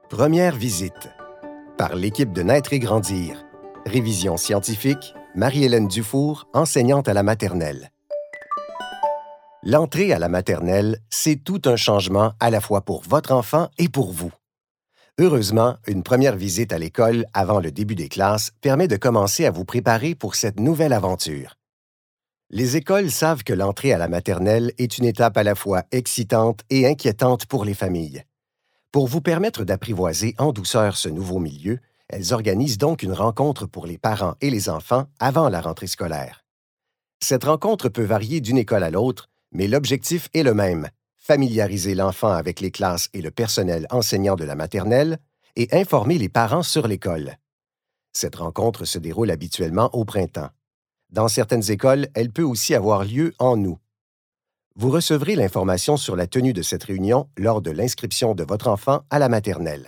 Première visite. Par l'équipe de Naître et Grandir. Révision scientifique, Marie-Hélène Dufour, enseignante à la maternelle. L'entrée à la maternelle, c'est tout un changement à la fois pour votre enfant et pour vous. Heureusement, une première visite à l'école avant le début des classes permet de commencer à vous préparer pour cette nouvelle aventure. Les écoles savent que l'entrée à la maternelle est une étape à la fois excitante et inquiétante pour les familles. Pour vous permettre d'apprivoiser en douceur ce nouveau milieu, elles organisent donc une rencontre pour les parents et les enfants avant la rentrée scolaire. Cette rencontre peut varier d'une école à l'autre, mais l'objectif est le même: familiariser l'enfant avec les classes et le personnel enseignant de la maternelle et informer les parents sur l'école. Cette rencontre se déroule habituellement au printemps. Dans certaines écoles, elle peut aussi avoir lieu en août. Vous recevrez l'information sur la tenue de cette réunion lors de l'inscription de votre enfant à la maternelle.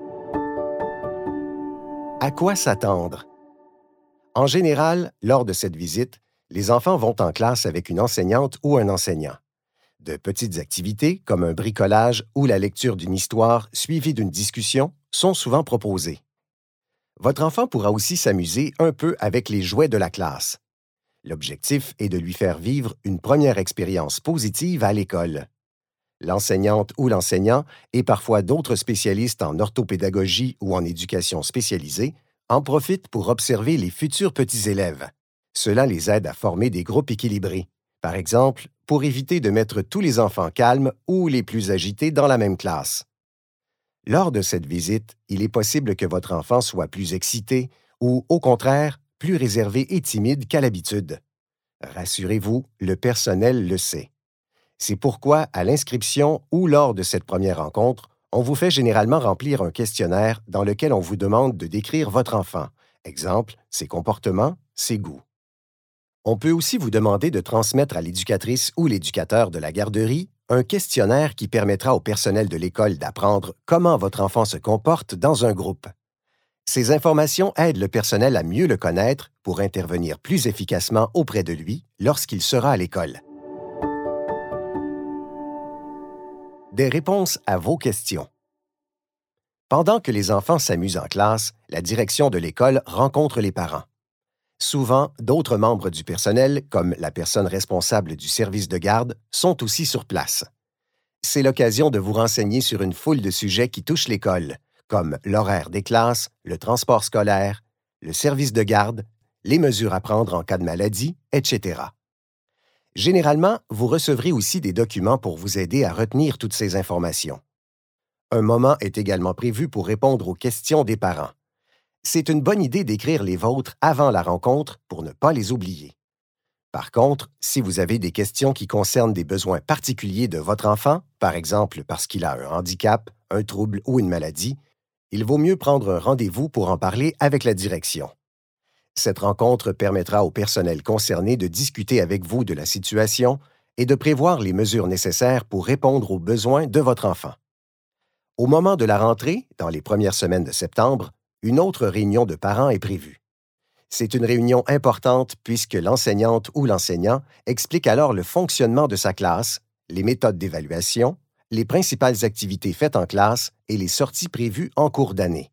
À quoi s'attendre? En général, lors de cette visite, les enfants vont en classe avec une enseignante ou un enseignant. De petites activités, comme un bricolage ou la lecture d'une histoire suivie d'une discussion, sont souvent proposées. Votre enfant pourra aussi s'amuser un peu avec les jouets de la classe. L'objectif est de lui faire vivre une première expérience positive à l'école. L'enseignante ou l'enseignant, et parfois d'autres spécialistes en orthopédagogie ou en éducation spécialisée, en profitent pour observer les futurs petits élèves. Cela les aide à former des groupes équilibrés. Par exemple, pour éviter de mettre tous les enfants calmes ou les plus agités dans la même classe. Lors de cette visite, il est possible que votre enfant soit plus excité ou, au contraire, plus réservé et timide qu'à l'habitude. Rassurez-vous, le personnel le sait. C'est pourquoi, à l'inscription ou lors de cette première rencontre, on vous fait généralement remplir un questionnaire dans lequel on vous demande de décrire votre enfant. Exemple, ses comportements, ses goûts. On peut aussi vous demander de transmettre à l'éducatrice ou l'éducateur de la garderie un questionnaire qui permettra au personnel de l'école d'apprendre comment votre enfant se comporte dans un groupe. Ces informations aident le personnel à mieux le connaître pour intervenir plus efficacement auprès de lui lorsqu'il sera à l'école. Des réponses à vos questions. Pendant que les enfants s'amusent en classe, la direction de l'école rencontre les parents. Souvent, d'autres membres du personnel, comme la personne responsable du service de garde, sont aussi sur place. C'est l'occasion de vous renseigner sur une foule de sujets qui touchent l'école, comme l'horaire des classes, le transport scolaire, le service de garde, les mesures à prendre en cas de maladie, etc. Généralement, vous recevrez aussi des documents pour vous aider à retenir toutes ces informations. Un moment est également prévu pour répondre aux questions des parents. C'est une bonne idée d'écrire les vôtres avant la rencontre pour ne pas les oublier. Par contre, si vous avez des questions qui concernent des besoins particuliers de votre enfant, par exemple parce qu'il a un handicap, un trouble ou une maladie, il vaut mieux prendre un rendez-vous pour en parler avec la direction. Cette rencontre permettra au personnel concerné de discuter avec vous de la situation et de prévoir les mesures nécessaires pour répondre aux besoins de votre enfant. Au moment de la rentrée, dans les premières semaines de septembre, une autre réunion de parents est prévue. C'est une réunion importante puisque l'enseignante ou l'enseignant explique alors le fonctionnement de sa classe, les méthodes d'évaluation, les principales activités faites en classe et les sorties prévues en cours d'année.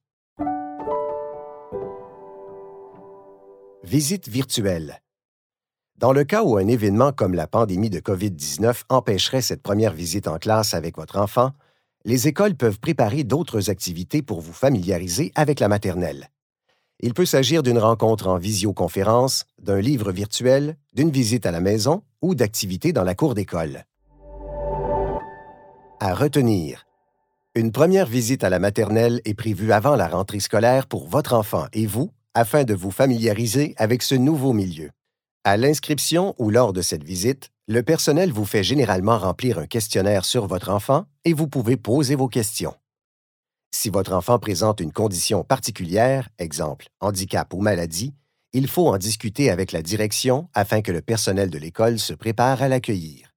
Visite virtuelle. Dans le cas où un événement comme la pandémie de COVID-19 empêcherait cette première visite en classe avec votre enfant, les écoles peuvent préparer d'autres activités pour vous familiariser avec la maternelle. Il peut s'agir d'une rencontre en visioconférence, d'un livre virtuel, d'une visite à la maison ou d'activités dans la cour d'école. À retenir. Une première visite à la maternelle est prévue avant la rentrée scolaire pour votre enfant et vous, afin de vous familiariser avec ce nouveau milieu. À l'inscription ou lors de cette visite, le personnel vous fait généralement remplir un questionnaire sur votre enfant et vous pouvez poser vos questions. Si votre enfant présente une condition particulière, exemple handicap ou maladie, il faut en discuter avec la direction afin que le personnel de l'école se prépare à l'accueillir.